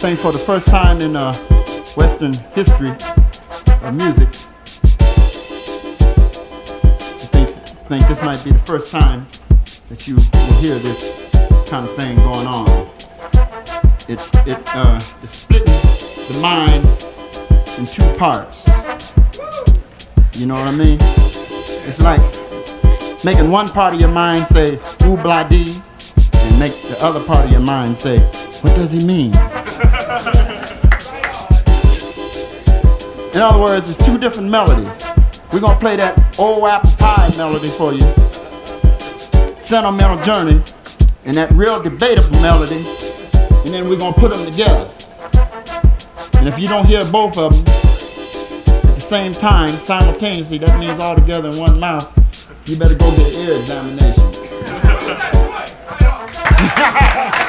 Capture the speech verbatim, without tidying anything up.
think for the first time in uh, Western history of music, I think, think this might be the first time that you will hear this kind of thing going on. It, it, uh, it's splitting the mind in two parts. You know what I mean? It's like making one part of your mind say, ooh, blah, dee, and make the other part of your mind say, what does he mean? In other words, it's two different melodies. We're gonna play that old apple pie melody for you, Sentimental Journey, and that real debatable melody, and then we're gonna put them together. And if you don't hear both of them at the same time, simultaneously, that means all together in one mouth, you better go get an ear examination.